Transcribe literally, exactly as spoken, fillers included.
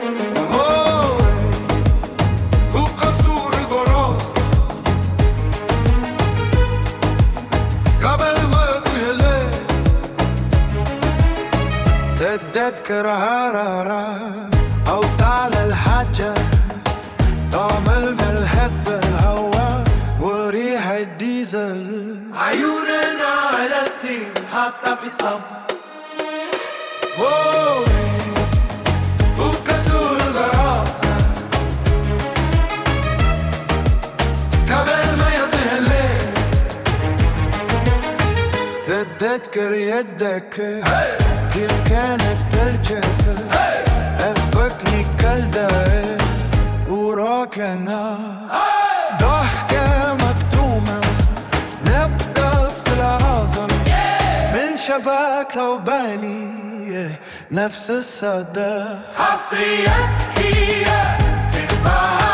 فوق قصور البرازة قبل ما يطيح الليل تتذكر هرارة أو طال الحجر طعم الملح في الهوا وريح الديزل عيوننا على التين حتى في صم فوق كسور الغراسة قبل ما يطيح الليل تتذكر يدك كيف كانت ترجف أسبقني كالداء وراكنا ضحكة مكتومة نبضت في العظم من شباك ثوباني نفس الصدى حفريات هي في خفاها